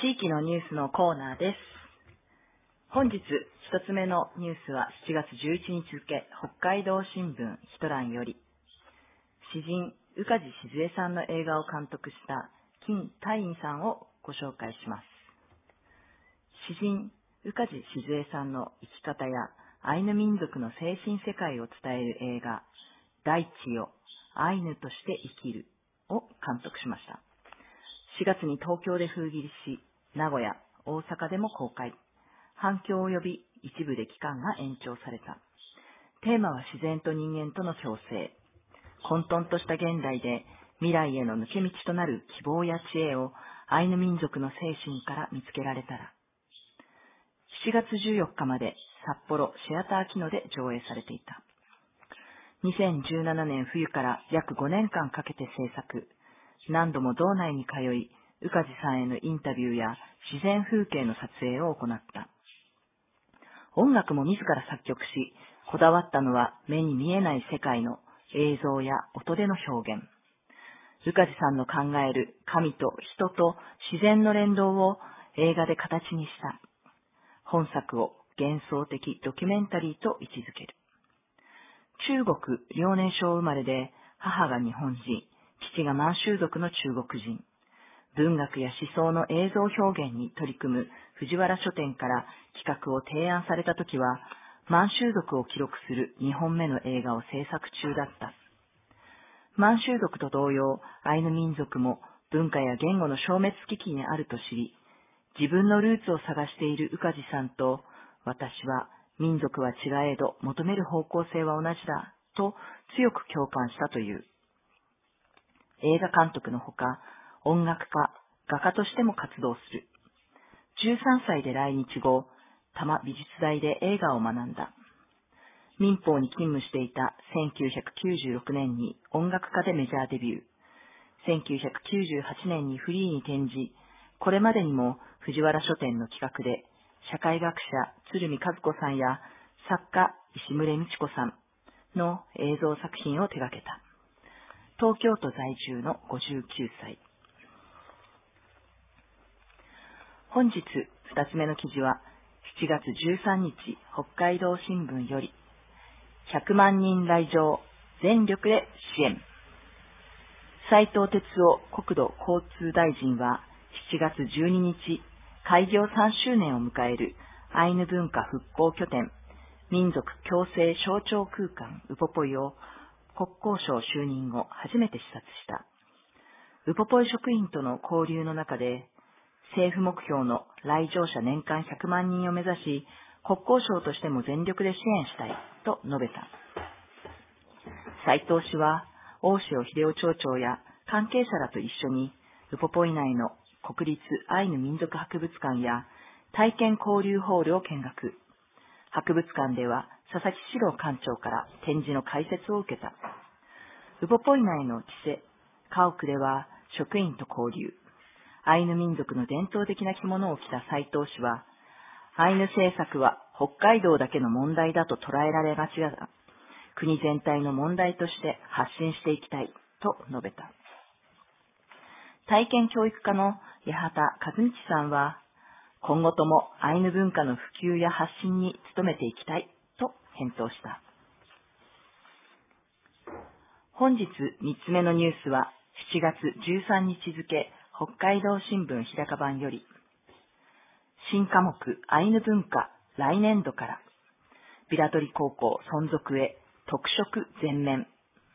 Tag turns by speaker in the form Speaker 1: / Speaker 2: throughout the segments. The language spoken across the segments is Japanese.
Speaker 1: 地域のニュースのコーナーです。本日一つ目のニュースは7月11日付、北海道新聞一覧より、詩人宇梶静江さんの映画を監督した金大院さんをご紹介します。詩人宇梶静江さんの生き方やアイヌ民族の精神世界を伝える映画、大地よ、アイヌとして生きるを監督しました。4月に東京で封切りし、名古屋、大阪でも公開。反響を呼び、一部で期間が延長された。テーマは自然と人間との共生。混沌とした現代で未来への抜け道となる希望や知恵をアイヌ民族の精神から見つけられたら。7月14日まで札幌シアターキノで上映されていた。2017年冬から約5年間かけて制作。何度も道内に通い、宇梶さんへのインタビューや自然風景の撮影を行った。音楽も自ら作曲し、こだわったのは目に見えない世界の映像や音での表現。宇梶さんの考える神と人と自然の連動を映画で形にした。本作を幻想的ドキュメンタリーと位置づける。中国遼寧省生まれで、母が日本人、父が満州族の中国人。文学や思想の映像表現に取り組む藤原書店から企画を提案されたときは、満州族を記録する2本目の映画を制作中だった。満州族と同様、アイヌ民族も文化や言語の消滅危機にあると知り、自分のルーツを探している宇梶さんと、私は民族は違えど求める方向性は同じだと強く共感したという。映画監督のほか、音楽家、画家としても活動する。13歳で来日後、多摩美術大で映画を学んだ。民放に勤務していた1996年に音楽家でメジャーデビュー。1998年にフリーに転じ、これまでにも藤原書店の企画で、社会学者鶴見和子さんや作家石牟礼道子さんの映像作品を手掛けた。東京都在住の59歳。本日2つ目の記事は7月13日北海道新聞より、100万人来場、全力で支援。斉藤鉄夫国土交通大臣は7月12日、開業3周年を迎えるアイヌ文化復興拠点、民族共生象徴空間ウポポイを国交省就任後初めて視察した。ウポポイ職員との交流の中で、政府目標の来場者年間100万人を目指し、国交省としても全力で支援したいと述べた。斉藤氏は、大塩秀夫町長や関係者らと一緒に、ウポポイ内の国立アイヌ民族博物館や体験交流ホールを見学。博物館では佐々木史郎館長から展示の解説を受けた。ウポポイ内の地勢、家屋では職員と交流。アイヌ民族の伝統的な着物を着た斉藤氏は、アイヌ政策は北海道だけの問題だと捉えられがちだが、国全体の問題として発信していきたいと述べた。体験教育家の八幡和道さんは、今後ともアイヌ文化の普及や発信に努めていきたいと返答した。本日3つ目のニュースは7月13日付、北海道新聞日高版より、新科目アイヌ文化来年度から平取高校存続へ特色全面。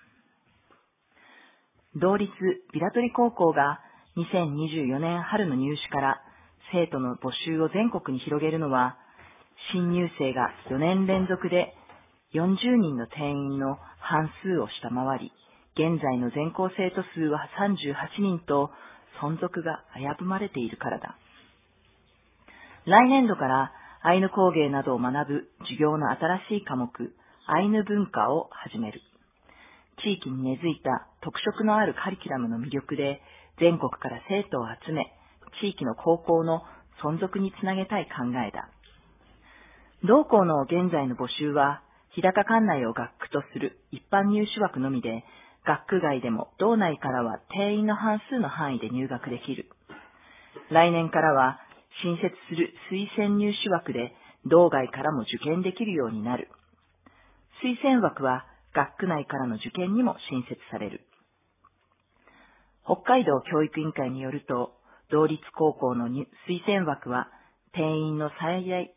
Speaker 1: 同立平取高校が2024年春の入試から生徒の募集を全国に広げるのは、新入生が4年連続で40人の定員の半数を下回り、現在の全校生徒数は38人と存続が危ぶまれているからだ。来年度からアイヌ工芸などを学ぶ授業の新しい科目、アイヌ文化を始める。地域に根付いた特色のあるカリキュラムの魅力で全国から生徒を集め、地域の高校の存続につなげたい考えだ。同校の現在の募集は、日高管内を学区とする一般入試枠のみで、学区外でも道内からは定員の半数の範囲で入学できる。 来年からは新設する推薦入試枠で道外からも受験できるようになる。推薦枠は学区内からの受験にも新設される。北海道教育委員会によると、道立高校の推薦枠は定員の最大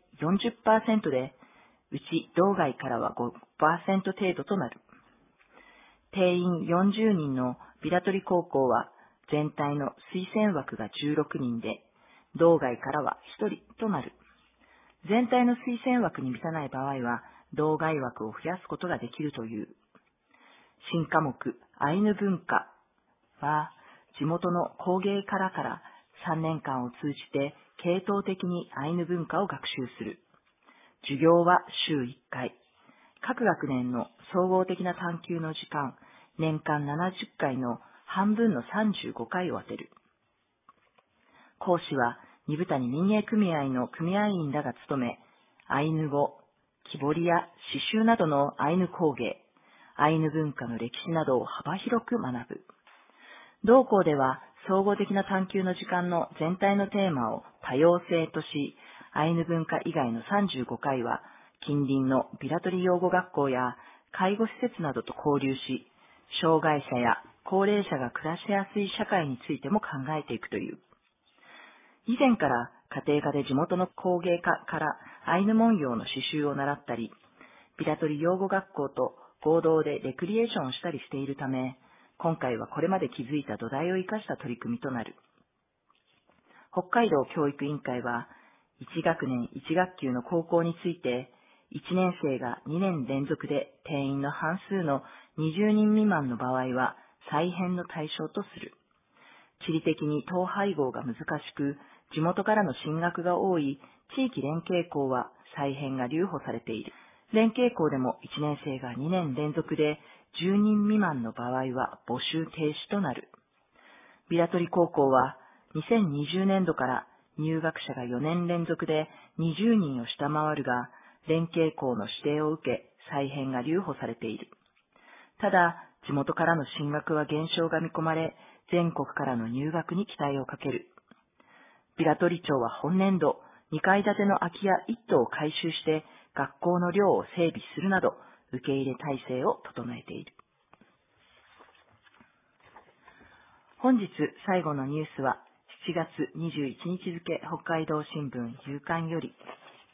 Speaker 1: 40% で、うち道外からは 5% 程度となる。定員40人のビラトリ高校は全体の推薦枠が16人で、道外からは1人となる。全体の推薦枠に満たない場合は、道外枠を増やすことができるという。新科目、アイヌ文化は、地元の工芸家らから3年間を通じて系統的にアイヌ文化を学習する。授業は週1回。各学年の総合的な探究の時間、年間70回の半分の35回を当てる。講師は、二部谷民営組合の組合員らが務め、アイヌ語、木彫りや刺繍などのアイヌ工芸、アイヌ文化の歴史などを幅広く学ぶ。同校では、総合的な探究の時間の全体のテーマを多様性とし、アイヌ文化以外の35回は、近隣のビラトリ養護学校や介護施設などと交流し、障害者や高齢者が暮らしやすい社会についても考えていくという。以前から家庭科で地元の工芸家からアイヌ文様の刺繍を習ったり、ビラトリ養護学校と合同でレクリエーションをしたりしているため、今回はこれまで築いた土台を生かした取り組みとなる。北海道教育委員会は、1学年1学級の高校について、1年生が2年連続で定員の半数の20人未満の場合は再編の対象とする。地理的に統廃合が難しく、地元からの進学が多い地域連携校は再編が留保されている。連携校でも1年生が2年連続で10人未満の場合は募集停止となる。ビラトリ高校は2020年度から入学者が4年連続で20人を下回るが、連携校の指定を受け再編が留保されている。ただ、地元からの進学は減少が見込まれ、全国からの入学に期待をかける。ビラトリ町は本年度、2階建ての空き家1棟を改修して学校の寮を整備するなど、受け入れ体制を整えている。本日最後のニュースは、7月21日付北海道新聞夕刊より、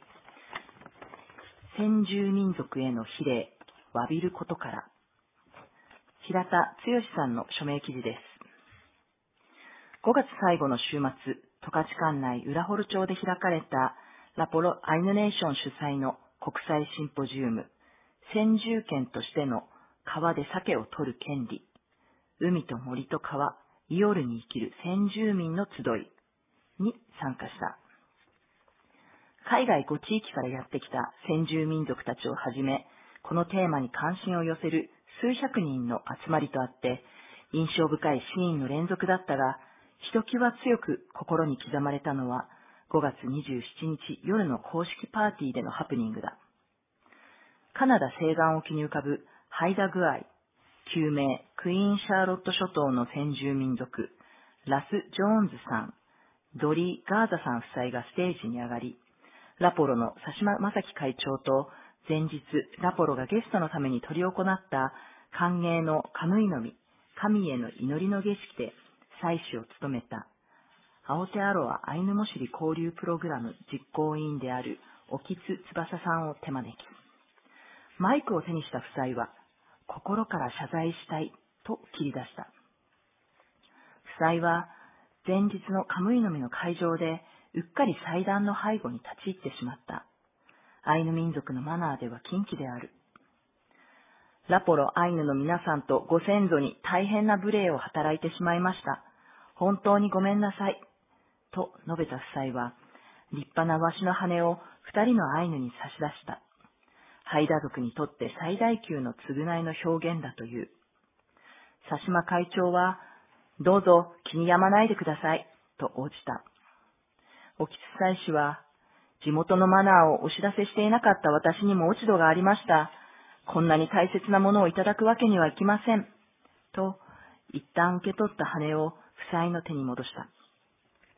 Speaker 1: 先住民族への非礼、詫びることから、平田剛さんの署名記事です。5月最後の週末、十勝管内浦幌町で開かれたラポロアイヌネーション主催の国際シンポジウム、先住権としての川で鮭を取る権利、海と森と川、イオルに生きる先住民の集いに参加した。海外5地域からやってきた先住民族たちをはじめ、このテーマに関心を寄せる数百人の集まりとあって、印象深いシーンの連続だったが、ひときわ強く心に刻まれたのは、5月27日夜の公式パーティーでのハプニングだ。カナダ西岸沖に浮かぶハイダグアイ、旧名クイーンシャーロット諸島の先住民族、ラス・ジョーンズさん、ドリー・ガーザさん夫妻がステージに上がり、ラポロの佐島正樹会長と前日ラポロがゲストのために執り行った歓迎のカムイの実、神への祈りの儀式で祭司を務めたアオテアロアアイヌモシリ交流プログラム実行委員である沖津翼さんを手招き、マイクを手にした夫妻は心から謝罪したいと切り出した。夫妻は前日のカムイの実の会場でうっかり祭壇の背後に立ち入ってしまった。アイヌ民族のマナーでは禁忌である。ラポロアイヌの皆さんとご先祖に大変な無礼を働いてしまいました。本当にごめんなさい。と述べた夫妻は、立派なワシの羽を2人のアイヌに差し出した。ハイダ族にとって最大級の償いの表現だという。佐島会長は、どうぞ気に病まないでください、と応じた。沖津祭司は、地元のマナーをお知らせしていなかった私にも落ち度がありました。こんなに大切なものをいただくわけにはいきません。と、一旦受け取った羽を夫妻の手に戻した。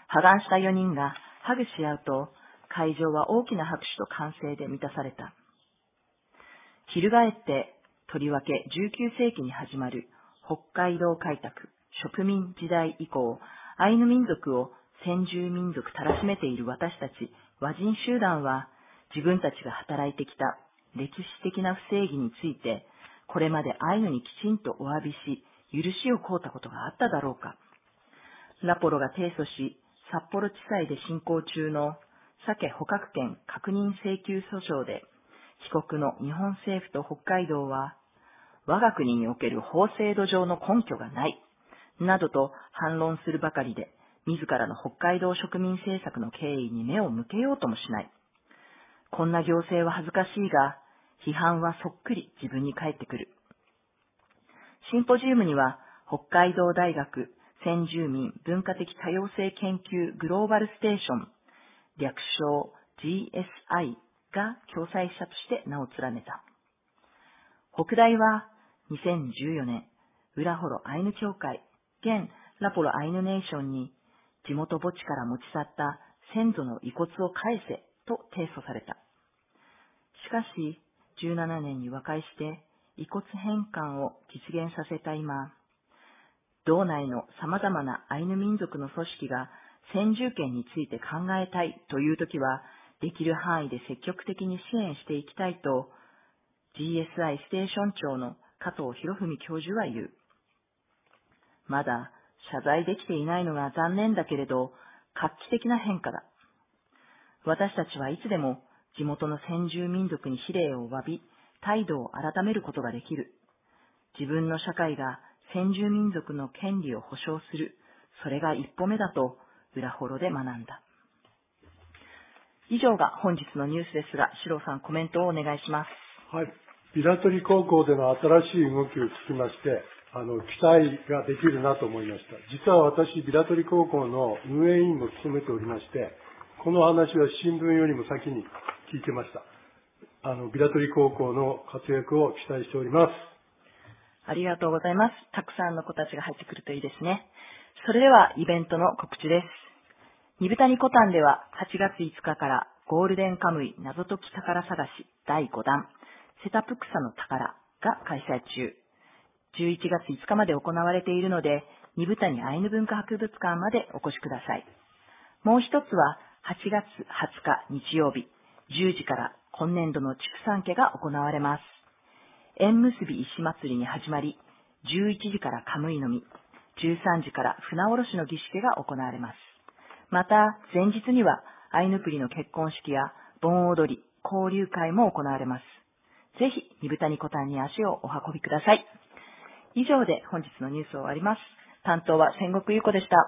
Speaker 1: 破顔した4人がハグし合うと、会場は大きな拍手と歓声で満たされた。翻って、とりわけ19世紀に始まる北海道開拓、植民時代以降、アイヌ民族を先住民族たらしめている私たち和人集団は、自分たちが働いてきた歴史的な不正義について、これまでアイヌにきちんとお詫びし、許しを請うたことがあっただろうか。ラポロが提訴し、札幌地裁で進行中の鮭捕獲権確認請求訴訟で、被告の日本政府と北海道は、我が国における法制度上の根拠がない、などと反論するばかりで、自らの北海道植民政策の経緯に目を向けようともしない。こんな行政は恥ずかしいが、批判はそっくり自分に返ってくる。シンポジウムには、北海道大学先住民文化的多様性研究グローバルステーション、略称 GSI が共催者として名を連ねた。北大は2014年、浦幌アイヌ協会、現ラポロアイヌネーションに、地元墓地から持ち去った先祖の遺骨を返せと提訴された。しかし、17年に和解して遺骨返還を実現させた今、道内の様々なアイヌ民族の組織が先住権について考えたいというときは、できる範囲で積極的に支援していきたいと、GSI ステーション長の加藤博文教授は言う。まだ謝罪できていないのが残念だけれど、画期的な変化だ。私たちはいつでも地元の先住民族に非礼を詫び、態度を改めることができる。自分の社会が先住民族の権利を保障する。それが一歩目だと、浦幌で学んだ。以上が本日のニュースですが、四郎さんコメントをお願いします。
Speaker 2: はい。ビラトリ高校での新しい動きを聞きまして、期待ができるなと思いました。実は私、ビラトリ高校の運営委員も務めておりまして、この話は新聞よりも先に聞いてました。ビラトリ高校の活躍を期待しております。
Speaker 1: ありがとうございます。たくさんの子たちが入ってくるといいですね。それではイベントの告知です。二豚にコタンでは8月5日からゴールデンカムイ謎解き宝探し第5弾セタプクサの宝が開催中。11月5日まで行われているので、二豚にアイヌ文化博物館までお越しください。もう一つは8月20日日曜日10時から今年度の畜産家が行われます。縁結び石祭りに始まり、11時からカムイのみ、13時から船下ろしの儀式が行われます。また、前日にはアイヌプリの結婚式や盆踊り、交流会も行われます。ぜひ、二豚にコタンに足をお運びください。以上で本日のニュースを終わります。担当は千石優子でした。